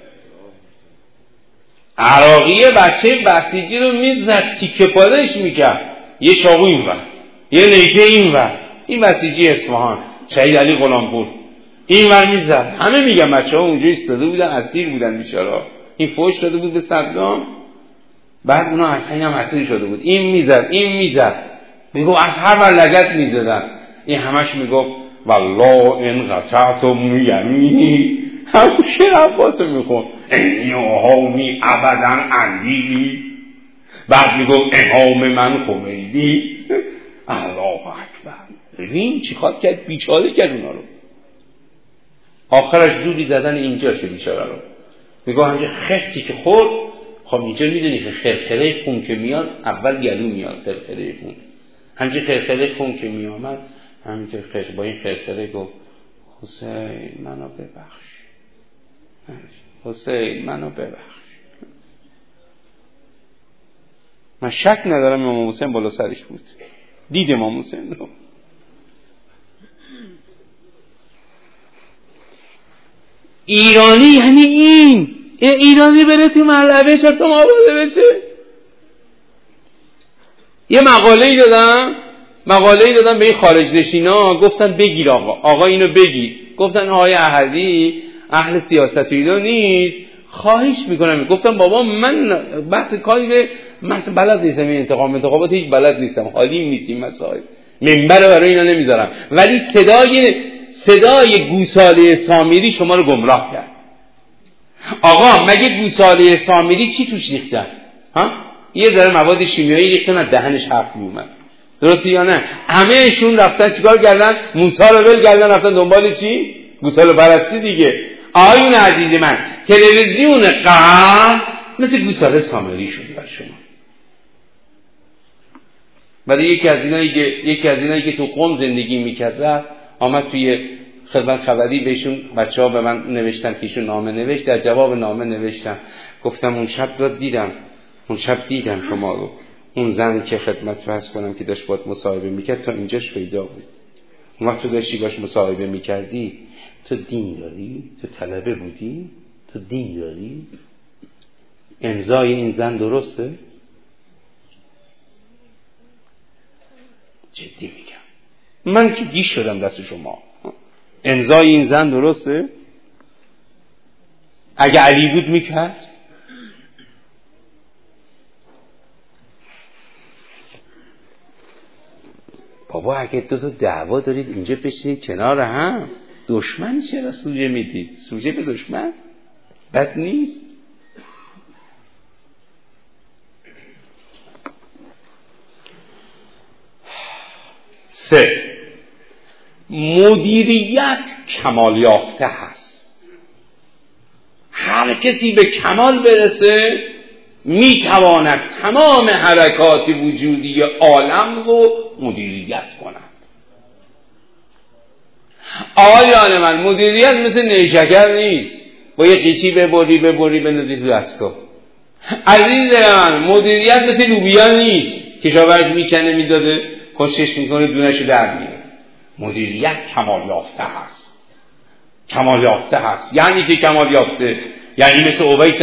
عراقی بچه بسیجی رو میزد، تیکه پادش میکرد، یه چاقو این ور، یه نیزه این ور. این بسیجی اصفهان شهید علی غلامپور این ور میزد. همه میگن بچه ها اونجا ایستاده بودن، اسیر بودن بیچارا. این فوش داده بود به صدام، بعد اونا حسین هم اسیر شده بود. این میزد میگو از هر ور لگد میزدن. این همش میگو والله ان قطعتم یمینی، همون شعر عباس میخون، انی اهامی ابدا عندی. بعد میگو امام من خمینی. الله اکبر. ببین چیکار کرد، بیچاره کرد اونا رو. آخرش جوری زدن اینجا شد بیچاره رو. میگو همچه خشتی که خورد. خب اینجا میدونی که خرخره خون که میاد اول گلو میاد، خرخره خون. همچه خرخره خون که میامد همینجا با این خرخره گفت حسین منو ببخش، حسین منو ببخش. من شک ندارم امام حسین بالا سرش بود، دید امام حسین رو. ایرانی یعنی این ایرانی بره تو ملعبه چطور آباده بشه. یه مقاله‌ای دادم به این خارج نشینا، گفتن بگیر آقا اینو بگیر. گفتن آقای احدی اهل سیاست اینا نیست، خواهش میکنم. گفتم بابا من بحث کاری به بلد نیستم، این انتخابات هیچ بلد نیستم، حالیم نیست این مسائل، منبر برای اینا نمیذارم. ولی صدای گوساله سامیری شما رو گمراه کرد. آقا مگه گوساله سامیری چی توش ریختن؟ یه ذره مواد شیمیایی ریختن از دهنش حرف میومد، درسته یا نه؟ همهشون رفتن چیکار کردن؟ موسی رو ول کردن، رفتن دنبال چی؟ گوساله پرستی دیگه. آیون عزیز من، تلویزیون قهر مثل گوساله سامیری شد بر شما. بعد یکی از اینایی که تو قم زندگی میکرد آمد توی خدمت خبری، بهشون بچه‌ها به من نوشتن که ایشون نامه نوشت. در جواب نامه نوشتم گفتم اون شب دیدم شما رو، اون زنی که خدمت فرض کنم که داشت باهات مصاحبه میکرد تا اینجاش پیدا بود. اون وقت تو داشتی باش مصاحبه میکردی، تو دین داری؟ تو طلبه بودی؟ تو دین داری؟ امضای این زن درسته؟ جدی میگم، من که گیش شدم دست شما. امضای این زن درسته؟ اگه علی بود میکرد؟ بابا اگه دو تا دعوا دارید اینجا بشینید کنار هم، دشمن چرا سوژه میدید؟ سوژه به دشمن بد نیست. مدیریت کمال یافته هست. هر کسی به کمال برسه میتواند تمام حرکات وجودی عالم رو مدیریت کنند. آقایان من، مدیریت مثل نیشکر نیست با یه قیچی ببری بندازی تو دستگاه. عزیز من، مدیریت مثل لوبیا نیست کشاورز میکنه میداده کشکش میکنه دونشو در میاره. مدیریت کمال یافته هست. کمال یافته هست یعنی چه کمال یافته؟ یعنی مثل اویس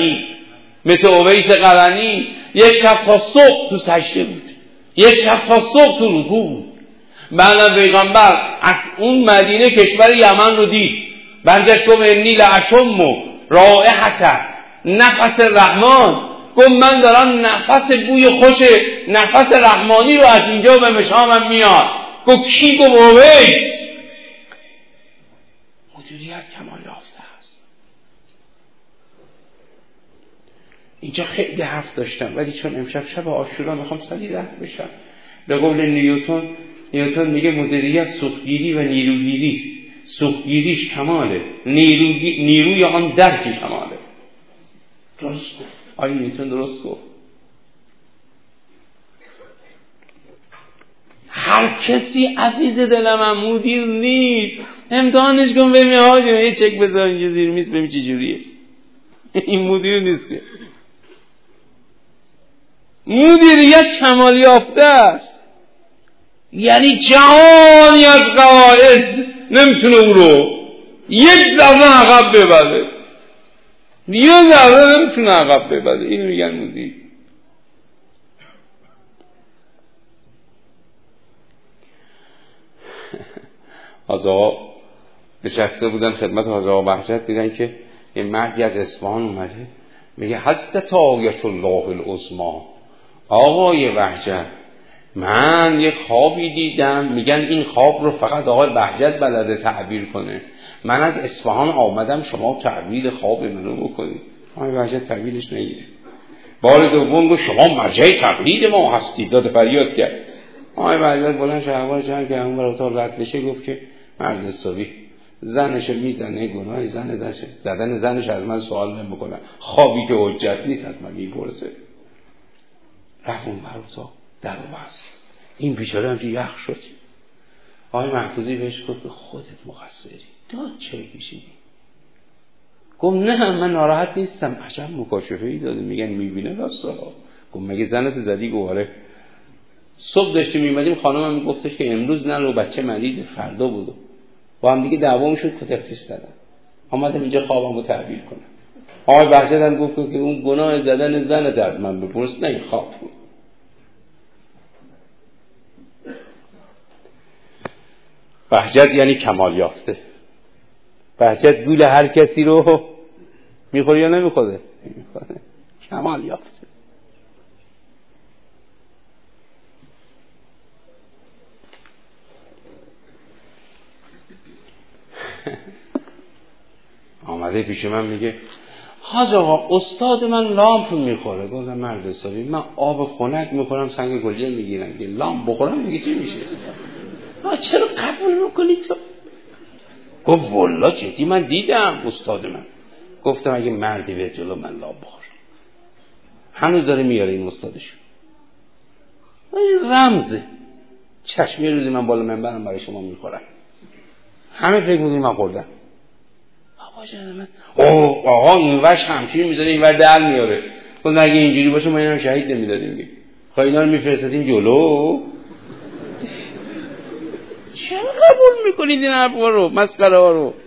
قرنی یک شب تا صبح تو سجده بود، یک شب تا صبح تو رکوع بود. بعد پیغمبر از اون مدینه کشور یمن رو دید، برگشت گفت انی لاشم رائحة نفس الرحمن، گفت من دارم نفس بوی خوش نفس رحمانی رو از اینجا به مشامم میاد. گفت کی؟ گفت اویس. مدیریت کمال یافته است. اینجا خیلی حرف داشتم ولی چون امشب شب عاشورا میخوام سریع رد بشم. به قول نیوتن میگه مدیریت سوختگیری و نیروگیری است. سوختگیریش کماله، نیروی آن درک کماله. درست گفت آقای نیوتن، درست گفت. هر کسی عزیز دلم مدیر نیست. امتحانش کن ببین حاجی یه چک بذار اینجا زیر میز ببین چه جوریه. این مدیر نیست که. مدیریت کمال یافته است. یعنی جهانی از قواعد نمیتونه او رو یک ذره عقب ببره. یه ذره نمیتونه عقب ببره. اینو میگن مدیر. از آقا نشسته بودن خدمت حاج آقا بهجت، دیدن که یه مردی از اصفهان اومده میگه حضرت آیت الله العظمی آقای بهجت من یک خوابی دیدم، میگن این خواب رو فقط آقای بهجت بلده تعبیر کنه، من از اصفهان آمدم شما تعبیر خواب منو بکنید. آقای بهجت تعبیرش نگیره. بار دوم گفت شما مرجع تقلید ما هستید، داد فریاد کرد. آقای بهجت بلند شهوار چند که اون برای تا رد بشه گفت که مرد حسابی زنشو میزنه، گناه زن دشه، زدن زنش از من سوال نمیکنه، خوابی که حجت نیست از من میپرسه. رفت اون برای در رو بست. این بیچاره همچه یخ شد. آقای محفوظی بهش گفت خودت مقصری، داد چه کشیدی؟ گفت نه من ناراحت نیستم. عجب مکاشفه ای داده، میگن میبینه راستا. گفت مگه زنت زدی؟ گفت آره. صبح داشتیم میمدیم خانمم میگفتش که امروز نرو بچه مریض فردا بودو. با هم دیگه دعوام شد کتکش زدن. آمدم اینجا خوابمو تعبیر کنم. آقای بهجت هم گفت که اون گناه زدن زنت از من بپرس، نه خواب بود. بهجت یعنی کمال یافته. بهجت گول هر کسی رو میخوره یا نمیخوره؟ نمیخوره. کمال یافته. آمده پیش من میگه حاج آقا استاد من لامپ میخوره. گفتم مرد حسابی من آب خنک میخورم سنگ گلجه میگیرم، که لامپ بخورم میگه چی میشه؟ چرا قبول میکنی تو؟ گفت والله جدی من دیدم استاد من. گفتم اگه مردی به جلو من لامپ بخورم. هنوز داره میاره این استادش. این رمزه. چشمی روزی من بالا منبرم برای شما میخورم. همه فکر میکنیم من خوردم. آقا این ور شمشیر میذاره این ور دل میاره. گفتم اگه اینجوری باشه ما اینم شهید نمیدادیم. خواهی اینا رو میفرستادیم جلو. چرا قبول میکنید این حرفا رو؟ مسخره ها رو.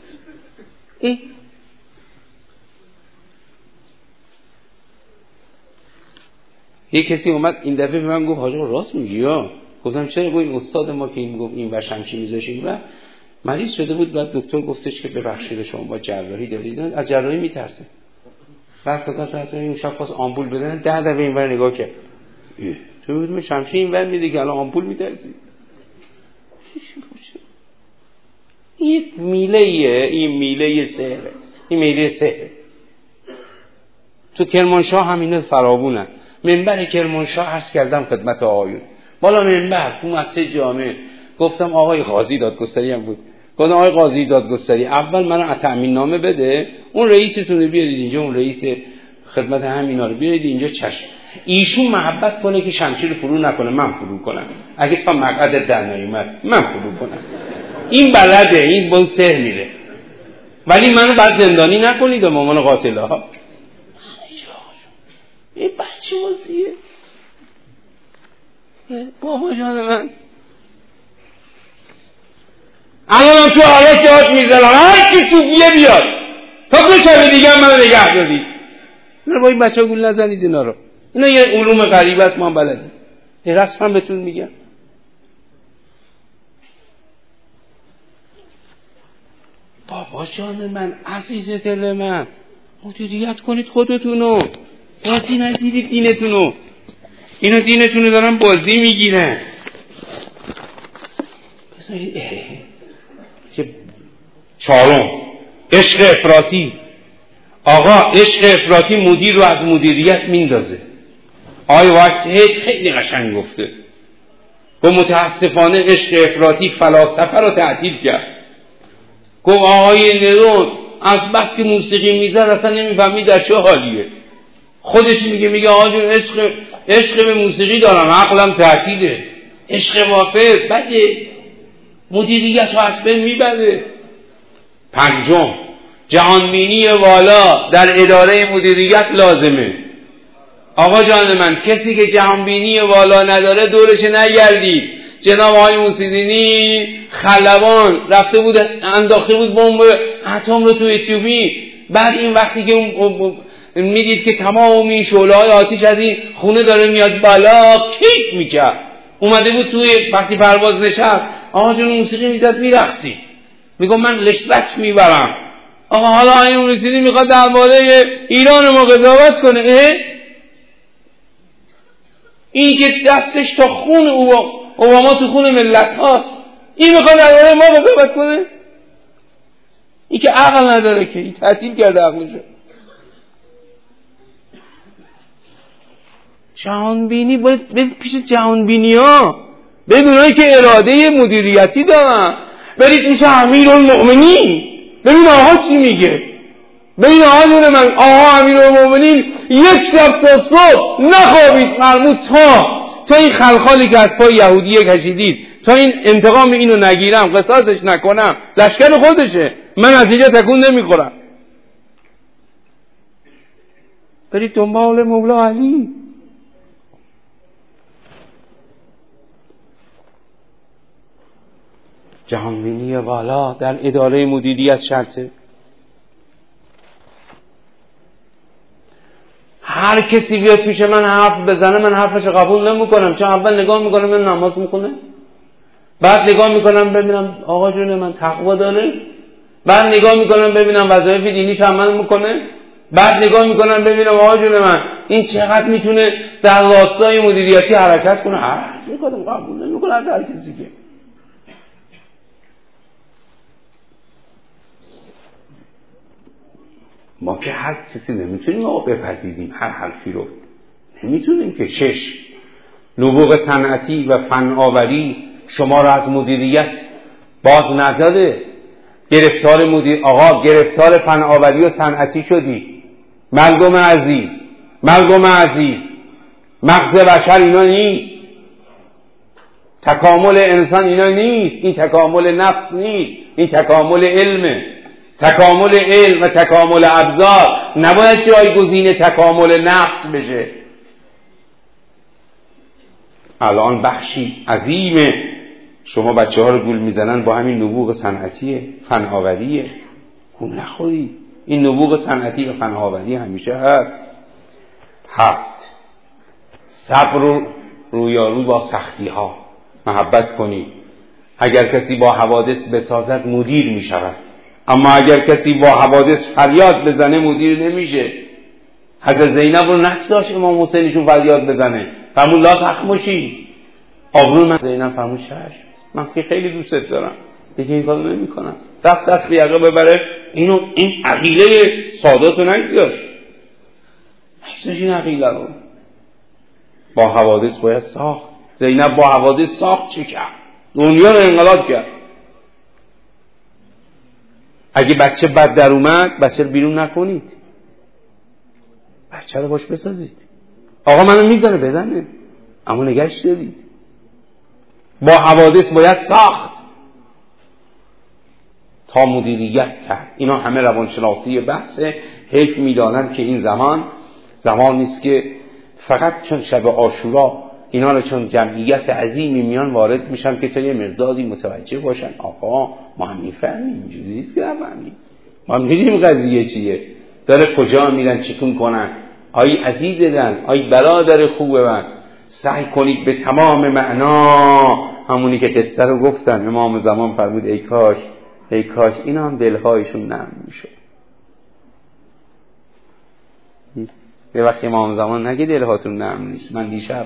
یه کسی اومد این دفعه به من گفت حاج آقا راست میگی یا؟ گفتم چرا؟ گفت این استاد ما که این گفت این ور شمشیر میذاشه این ور مریض شده بود، بعد دکتر گفتش که ببخشید شما با جراحی دارید، از جراحی میترسه. بعد تا این شب خواست آمپول بزنه 10 دقیقه اینور نگاه کرد. تو میگم شمشیر اینور میده که الان آمپول میترسی. این میله سحره. این میله سحره. تو کرمانشاه هم اینا فراوونن. منبر کرمانشاه عرض کردم خدمت آقایون. بالا منبر تو مسجد جامع گفتم آقای قاضی دادگستری هم بود. گفتم آقای قاضی دادگستری اول منو تأمین نامه بده، اون رئیستون رو بیارید اینجا، اون رئیس خدمت همینا رو بیارید اینجا. چشم ایشون محبت کنه که شمشیر فرو نکنه، من فرو کنم. اگه تا مقعد در نیومد من فرو کنم. این بلده، این با اون سر میره. ولی منو بعد زندانی نکنید به عنوان قاتله ها. این بچه بازیه. بابا جان من الانم تو حالا که هات میزنم هر کی صوفیه بیاد تا 2 شب دیگه منو نگه دارید. اینا با این بچه ها گول نزنید. اینا رو، اینا یه علوم غریبه است، ما بلدیم. این رسم هم بهتون میگم. بابا جان من، عزیز دل من، مدیریت کنید خودتونو، بازی نگیرید دینتونو. اینا دینتونو دارن بازی میگیرن. بذارید چهارم، عشق افراطی. آقا عشق افراطی مدیر رو از مدیریت میندازه. آقای وحید خیلی قشنگ گفته. گفت متاسفانه عشق افراطی فلاسفه رو تعطیل کرد. گفت آقای نرون از بس که موسیقی میزد اصلا نمیفهمید در چه حالیه. خودش میگه آقا جون عشق به موسیقی دارم، عقلم تعطیله. عشق وافر بده، مدیریت رو از بین میبره. پنجم، جهانبینی والا در اداره مدیریت لازمه. آقا جان من، کسی که جهانبینی والا نداره دورش نگردید. جناب آقای موسیدینی خلبان رفته بود انداخته بود بمب اتم رو تو اتیوپی. بعد این وقتی که میدید که تمام این شعله‌های آتش از این خونه داره میاد بالا، کیف میکرد. اومده بود توی وقتی پرواز نشست، آقا جون موسیقی میزد میرقصید، میگم من لذت میبرم. آقا حالا این موسیقی میخواد درباره ایران ما قضاوت کنه. این که دستش تا خون اوباما تو خون ملت هاست، این میخواد درباره ما قضاوت کنه؟ این که عقل نداره، که این تعطیل کرده عقلشو. جهانبینی باید پیش جهانبینی ها، بدونایی که اراده مدیریتی دارن. برید پیش امیرالمؤمنین ببین آقا چی میگه. ببین آقا جون من، آقا امیرالمؤمنین 1 شب تا صبح نخوابید فرمود تا این خلخالی که از پای یهودیه کشیدید، تا این انتقام اینو نگیرم، قصاصش نکنم، لشکر خودشه، من از اینجا تکون نمیخورم. برید دنبال مولا علی. جهانبینی والا در اداره مدیریت شرطه. هر کسی بیاد پیش من حرف بزنه من حرفش قبول نمیکنم، چون اول نگاه میکنم من نماز میکنه، بعد نگاه میکنم ببینم آقا جون من تقوا داره، بعد نگاه میکنم ببینم وظایف دینیش عمل میکنه، بعد نگاه میکنم ببینم آقا جون من این چقدر میتونه در راستای مدیریتی حرکت کنه. حرف میکنم قبول نمیکنه از هر کسی. که ما که هر چیزی نمیتونیم آقا بپذیریم، هر حرفی رو نمیتونیم که. 6، نبوغ صنعتی و فناوری شما را از مدیریت باز نداده. گرفتار فناوری و صنعتی شدی. مردم عزیز، مغز بشر اینا نیست، تکامل انسان اینا نیست، این تکامل نفس نیست، این تکامل علمه. تکامل علم و تکامل ابزار نباید جایگزین تکامل نفس بشه. الان بخشی عظیمه شما بچه ها رو گول میزنن با همین نبوغ صنعتیه، فناوریه. گول نخورید، این نبوغ صنعتی و فناوری همیشه هست. 7، صبر و رویارویی با سختی ها. محبت کنید. اگر کسی با حوادث بسازد مدیر می شود، اما اگر کسی با حوادث فریاد بزنه مدیر نمیشه. حضرت زینب رو نقص داشت امام حسینشون فریاد بزنه، فرمود لا تخمشی، آبرو من. زینب فرمود چشم، من که خیلی دوستت دارم، دیگه این کارو نمی‌کنم. رفت دست به یقه ببره. این عقیله سادات رو نگذاشت، این عقیله رو با حوادث باید ساخت. زینب با حوادث ساخت، چه کرد؟ دنیا رو انقلاب کرد. اگه بچه بد در اومد، بچه رو بیرون نکنید، بچه رو باش بسازید. آقا منو میذاره بزنه، اما نگهش دارید. با حوادث باید ساخت تا مدیریت کرد. اینا همه روانشناسی بحثه. حیف میدانم که این زمان نیست که فقط چون شب عاشورا اینا رو چون جمعیت عظیمی میان وارد میشن که تا یه مقداری متوجه باشن آقا ما هم میفهمیم، اینجوری نیست که نفهمیم، ما میدونیم قضیه چیه، داره کجا میرن چیکون کنن. آی عزیز دل، آی برادر خوب من، سعی کنید به تمام معنا همونی که قصه رو گفتن امام زمان فرمود ای کاش اینا هم دلهایشون نرم میشد. یه وقتی امام زمان نگه دلهاتون نرم نیست. من دیشب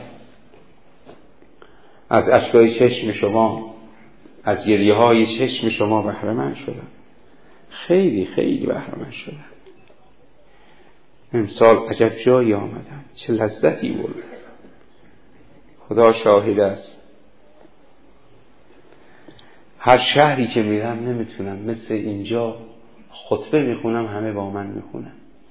از اشکای چشم شما، از گریه های چشم شما بهره مند شدم، خیلی خیلی بهره مند شدم. امسال عجب جایی آمدم، چه لذتی بردم، خدا شاهد است. هر شهری که میرم نمیتونم مثل اینجا خطبه میخونم همه با من میخونن.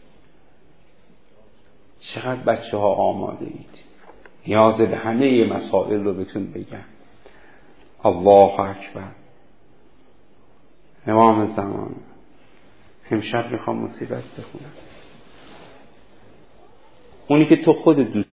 چقدر بچه ها آماده اید، نیاز به همه مسائل رو بهتون بگم. الله اکبر. امام زمان امشب میخوام مصیبت بخونم، اونی که تو خودت دوست